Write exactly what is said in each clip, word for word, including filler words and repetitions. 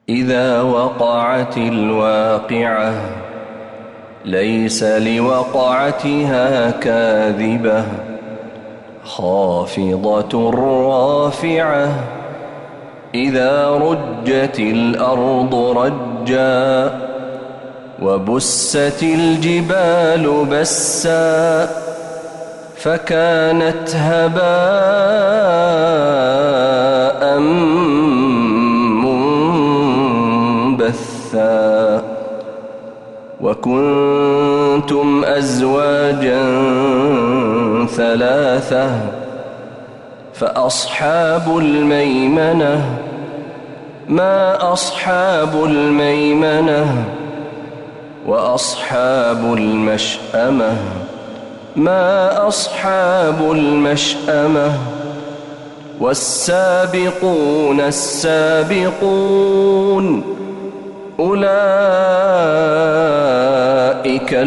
إذا وقعت الواقعة ليس لوقعتها كاذبة خافضة رافعة إذا رجت الأرض رجا وبست الجبال بسا فكانت هباء منبثا وكنتم أزواجا ثلاثة فأصحاب الميمنة ما أصحاب الميمنة وأصحاب المشأمة ما أصحاب المشأمة والسابقون السابقون أولئك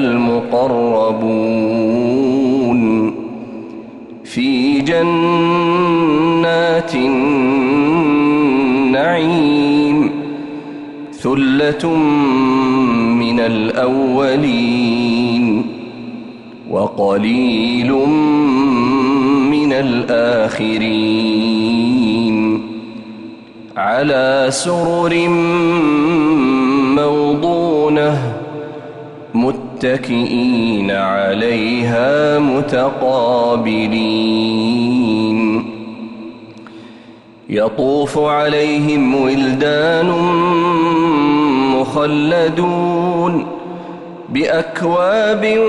المقربون في جنات النعيم ثلة من الأولين وقليل من الآخرين على سرر موضونة متكئين عليها متقابلين يطوف عليهم ولدان مخلدون بأكواب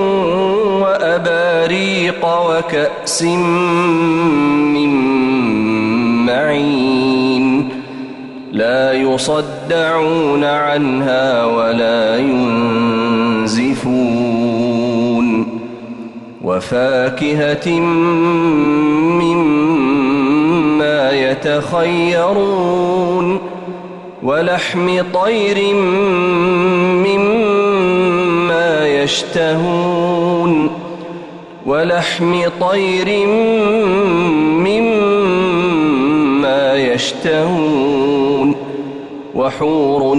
وأباريق وكأس من معين لا يصدعون عنها ولا ينزفون وفاكهة مما يتخيرون ولحم طير مما يشتهون ولحم طير مما يشتهون وحور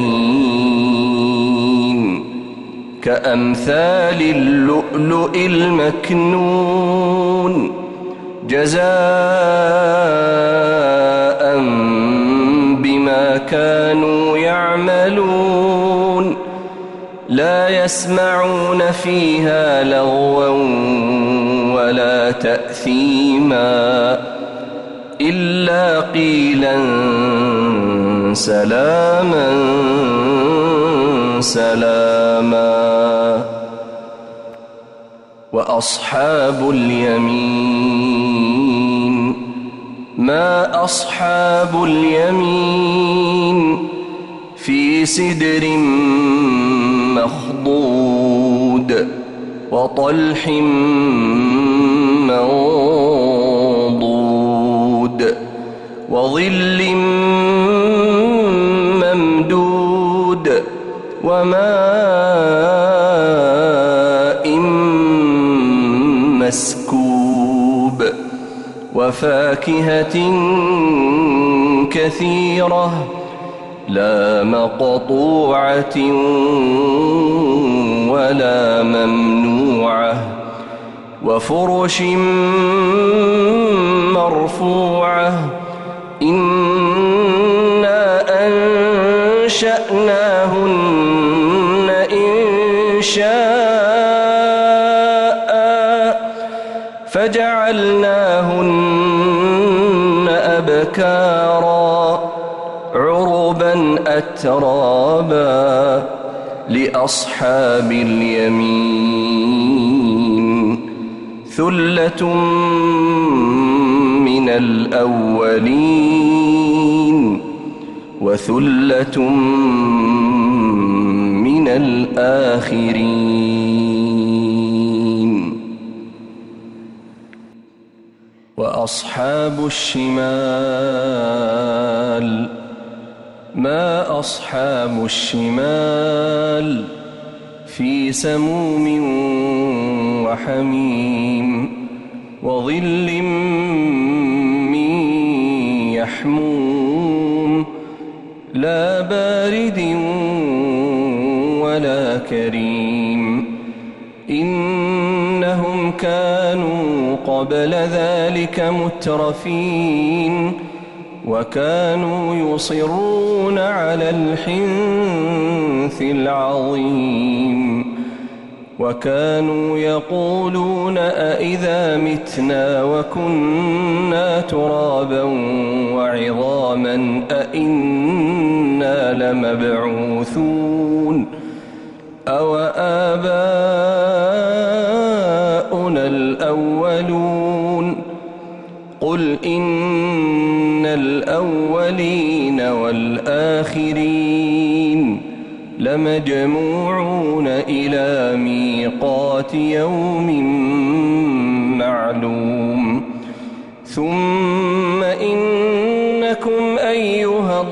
عين كأمثال اللؤلؤ المكنون جزاء بما كانوا يعملون لا يسمعون فيها لغوا ولا تأثيما إلا قيلا سلاما سلاما وأصحاب اليمين ما أصحاب اليمين في سدر مخضود وطلح منضود وظل ممدود وماء مسكوب وفاكهة كثيرة لا مقطوعة ولا ممنوعة وفرش مرفوعة إنا أنشأناهن إنشاء فجعلناهن أبكارا عربا أترابا لأصحاب اليمين ثلة من الأولين وثلة من الآخرين وأصحاب الشمال ما أصحاب الشمال في سموم وحميم وظل من يحموم لا بارد ولا كريم إنهم كانوا قبل ذلك مترفين وكانوا يصرون على الحنث العظيم وكانوا يقولون أئذا متنا وكنا ترابا وعظاما أئنا لمبعوثون أو آباؤنا الأولون قل إن الأولين والآخرين لمجموعون إلى ميقات يوم معلوم ثم إنكم أيها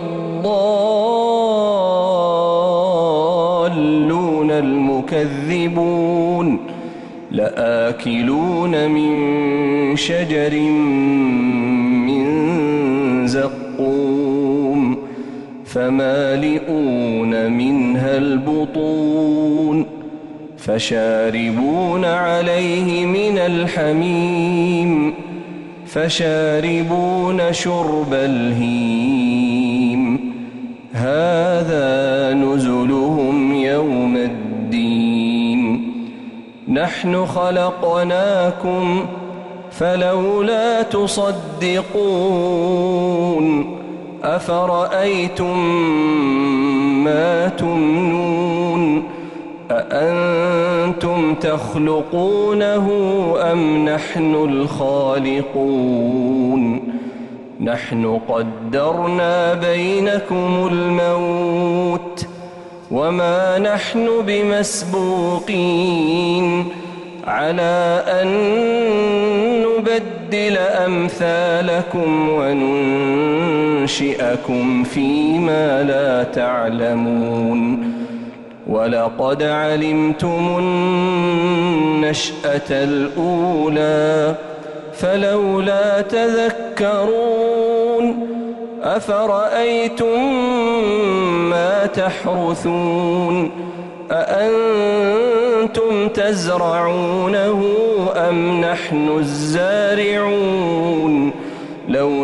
الضالون المكذبون لآكلون من شجر من زقوم فمالئون منها البطون فشاربون عليه من الحميم فشاربون شرب الهيم هذا نزلهم يوم الدين نحن خلقناكم فلولا تصدقون أفرأيتم ما تمنون أأنتم تخلقونه أم نحن الخالقون نحن قدرنا بينكم الموت وما نحن بمسبوقين على أن نبدل أمثالكم وننشئكم فيما لا تعلمون ولقد علمتم النشأة الأولى فلولا تذكرون أفرأيتم ما تحرثون أأنتم تزرعونه أم نحن الزارعون لو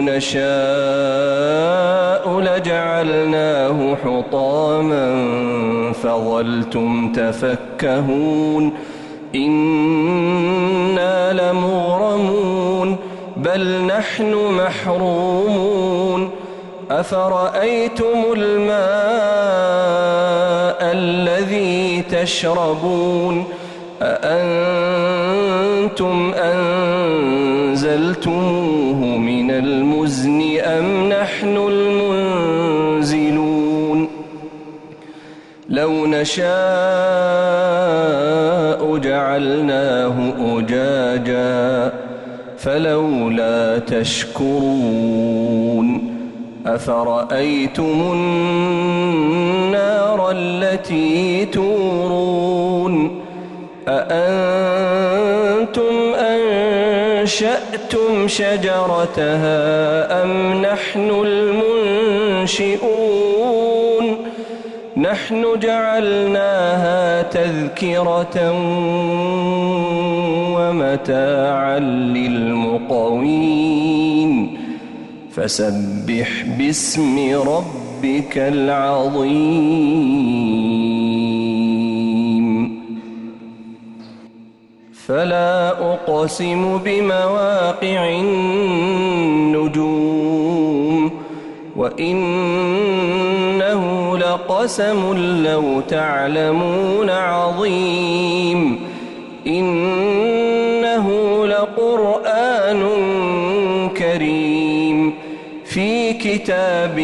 نشاء لجعلناه حطاما فظلتم تفكهون إنا لمغرمون بل نحن محرومون أفرأيتم الماء الذي تشربون أأنتم أنزلتموه من المزن أم نحن المنزلون لو نشاء جعلناه أجاجا فلولا تشكرون أفرأيتم النار التي تورون أأنتم أنشأتم شجرتها أم نحن المنشئون نحن جعلناها تذكرة ومتاعا للمقوين فسبح باسم ربك العظيم فلا أقسم بمواقع النجوم وإنه لقسم لو تعلمون عظيم إنه لقرآن كريم في كتاب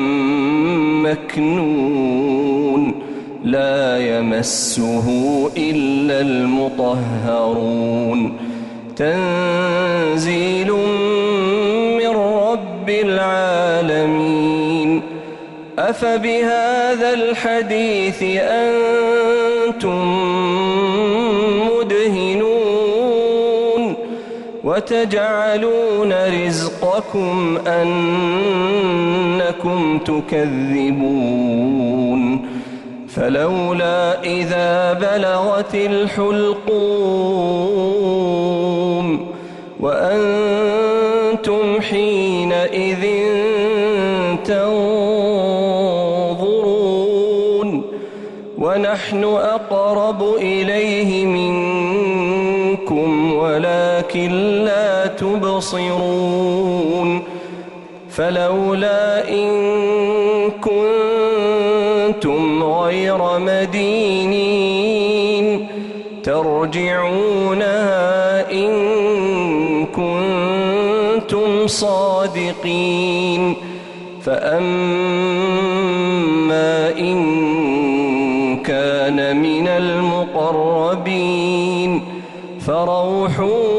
مكنون لا يمسه إلا المطهرون تنزيل من رب العالمين أفبهذا الحديث أنتم مدهنون وتجعلون رزقكم أنكم تكذبون فلولا إذا بلغت الحلقوم وأنتم حينئذ تنظرون ونحن أقرب إليه منكم ولكن لا تبصرون فلولا إن كنتم غير مدينين ترجعونها إن كنتم صادقين فأما إن كان من المقربين فروح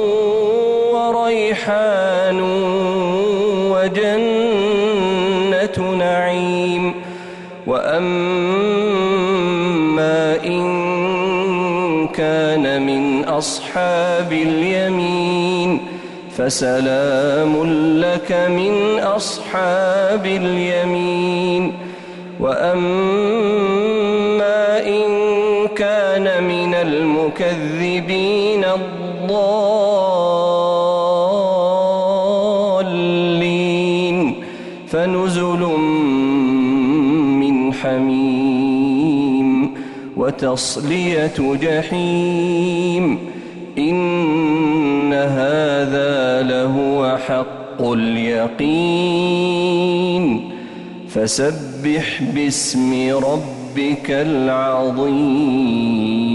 وريحان وجنة نعيم وأما إن كان من أصحاب اليمين فسلام لك من أصحاب اليمين وأما إن كان من المكذبين الضالين فنزل من حميم وتصلية جحيم إن هذا لهو حق اليقين فسبح باسم ربك العظيم.